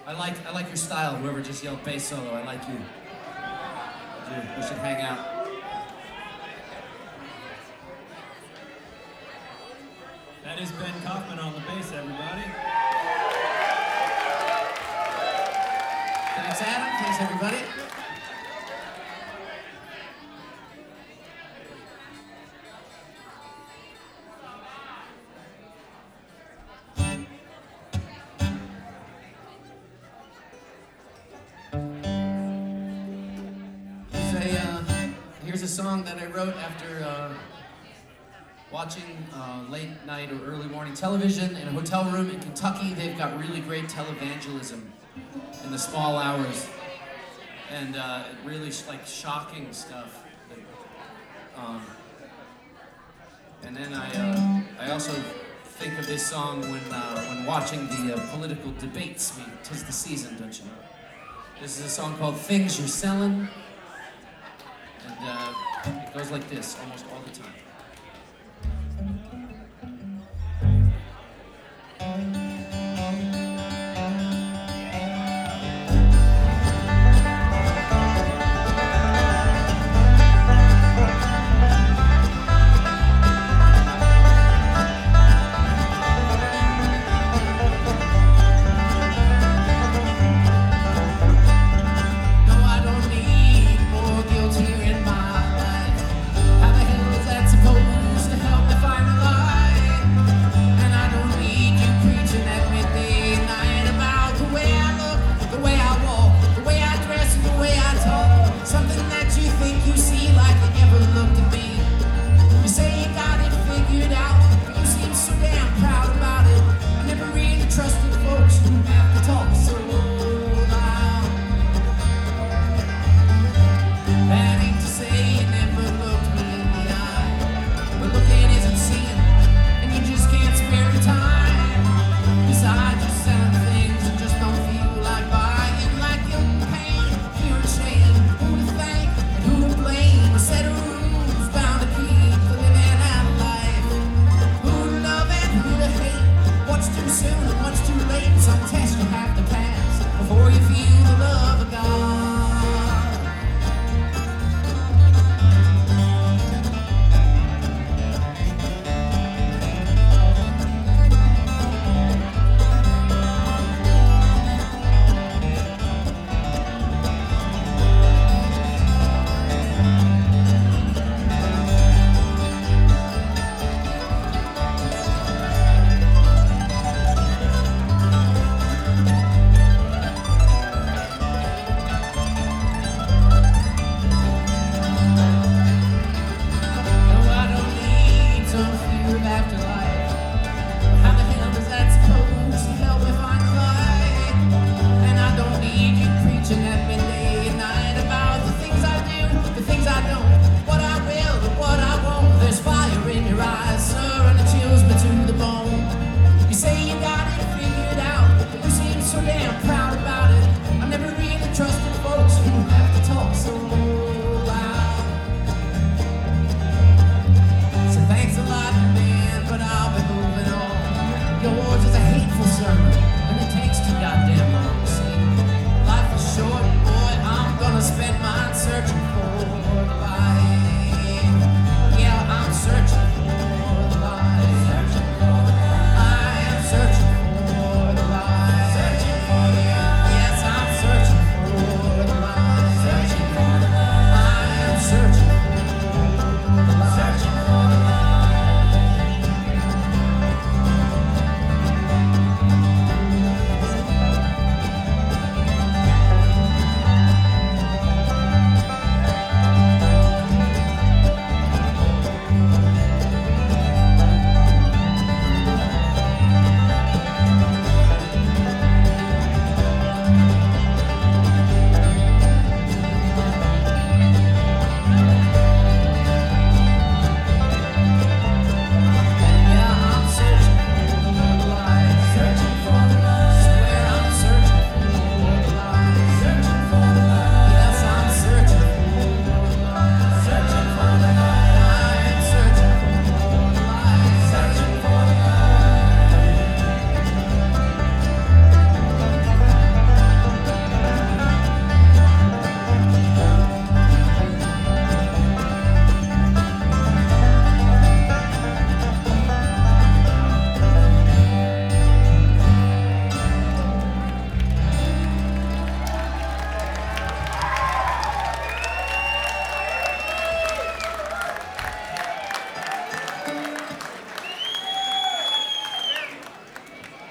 I like your style. Whoever just yelled bass solo, I like you. Dude, we should hang out. That is Ben Kaufman on the bass, everybody. Thanks, Adam. Thanks, everybody. Here's a song that I wrote after watching late night or early morning television in a hotel room in Kentucky. They've got really great televangelism in the small hours, and really like shocking stuff. And then I also think of this song when watching the political debates. I mean, 'tis the season, don't you know? This is a song called "Things You're Selling." And it goes like this almost all the time. Damn.